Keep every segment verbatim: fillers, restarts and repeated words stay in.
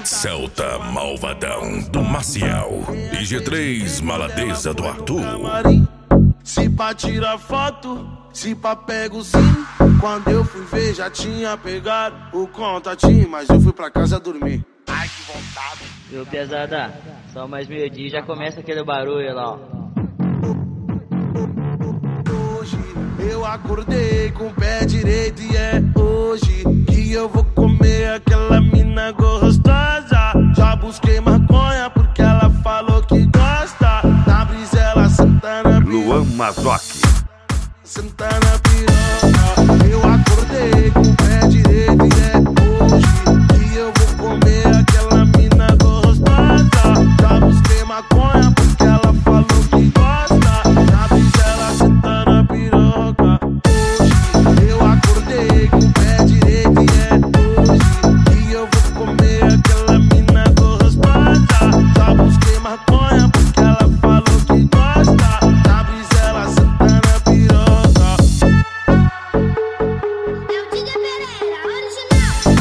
Celta Malvadão do Maciel e G três Maladeza do Arthur. Se pá tira foto, se pá pego sim. Quando eu fui ver já tinha pegado o contatinho, mas eu fui pra casa dormir. Ai que vontade. Viu, pesada? Só mais meio dia já começa aquele barulho lá, ó. Hoje eu acordei com o pé direito e é hoje que eu vou comer aquela mina gostosa. Já busquei maconha porque ela falou que gosta. Na brisa ela senta na piroca. Luan Mazoc. Senta na piroca. Eu acordei com o pé direito e é hoje que eu vou comer aquela mina gostosa. Já busquei maconha porque ela falou que gosta. Na brisa ela senta na piroca. Hoje eu acordei com o pé direito e é hoje que eu vou comer aquela mina gostosa. Já busquei maconha porque ela falou que gosta. Na brisa ela senta na piroca. É o Diga Pereira, original.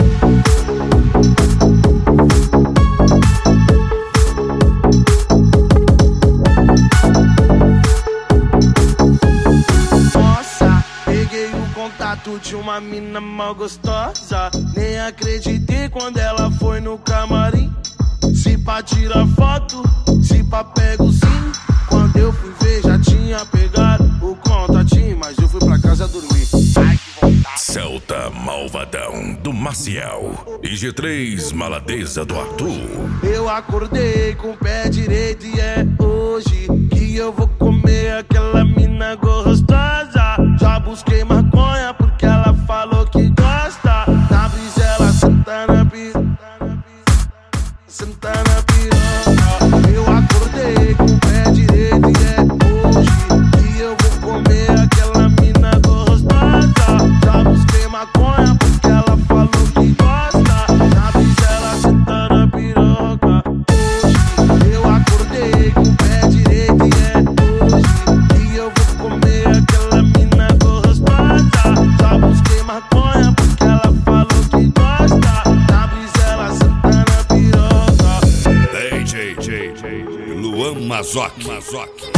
Nossa, peguei o contato de uma mina mal gostosa. Nem acreditei quando ela foi no camarim. Se pá tira foto, se pá pego sim. Quando eu fui ver já tinha pegado o contatinho, mas eu fui pra casa dormir. Ai que vontade. Celta Malvadão do Maciel e G três Maladeza do Arthur. Eu acordei com o pé direito e é hoje que eu vou comer aquela mina gostosa. Já busquei maconha porque ela falou que gosta. Na brisa ela senta na piroca. Senta na piroca. Eu acordei com o pé direito e é hoje que eu vou comer aquela mina gostosa. Já busquei maconha porque ela falou que gosta. Na brisa ela senta na piroca. Hoje eu acordei com o pé direito e é hoje que eu vou comer aquela mina gostosa. Já busquei maconha porque ela falou que gosta. Na brisa ela senta na piroca. D J Luan Mazoc.